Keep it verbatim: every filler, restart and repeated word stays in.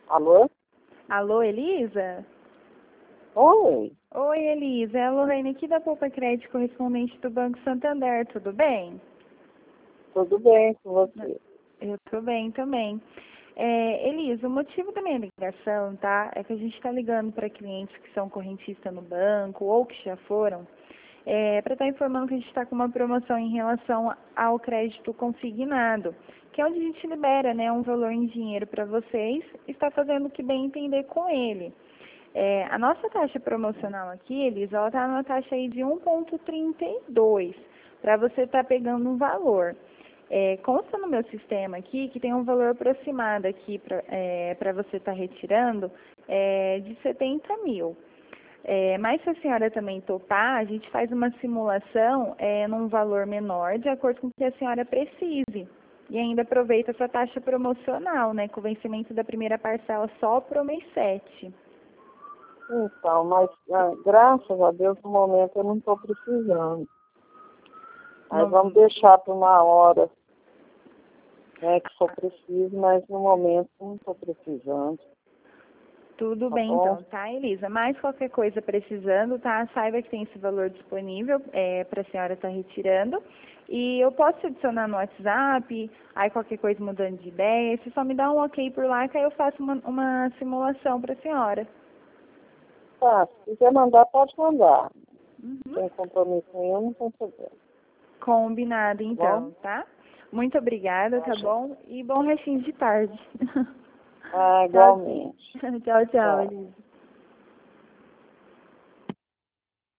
Alô? Alô, Elisa? Oi, Oi, Elisa. É a Lorraine aqui da Poupa Crédito, correspondente do Banco Santander. Tudo bem? tudo bem com você? Eu tô bem também. É, Elisa, o motivo da minha ligação, tá? É que a gente está ligando para clientes que são correntistas no banco ou que já foram, é, para estar informando que a gente está com uma promoção em relação ao crédito consignado, que é onde a gente libera, né, um valor em dinheiro para vocês e está fazendo o que bem entender com ele. É, a nossa taxa promocional aqui, Elisa, ela está numa taxa aí de um vírgula trinta e dois, para você estar pegando um valor. É, consta no meu sistema aqui que tem um valor aproximado aqui para é, para você estar retirando é, de setenta mil. É, mas se a senhora também topar, a gente faz uma simulação é, num valor menor, de acordo com o que a senhora precise. E ainda aproveita essa taxa promocional, né, com o vencimento da primeira parcela só para o mês sete. Então, mas ah, graças a Deus no momento eu não estou precisando. Aí Não, vamos deixar para uma hora, né, que for preciso, mas no momento não estou precisando. tudo Tá bem bom? então, tá, Elisa? Mais qualquer coisa precisando, tá? Saiba que tem esse valor disponível é, para a senhora estar retirando. E eu posso te adicionar no WhatsApp, aí qualquer coisa mudando de ideia, você só me dá um ok por lá que aí eu faço uma, uma simulação para a senhora. Tá, se quiser mandar, pode mandar. Uhum. Sem compromisso nenhum, não tem problema. Combinado Tá bom? então, tá? Muito obrigada, tá bom? E bom restinho de tarde. Ah, Tchauzinho. igualmente. Tchau, tchau, Tchau. Elisa.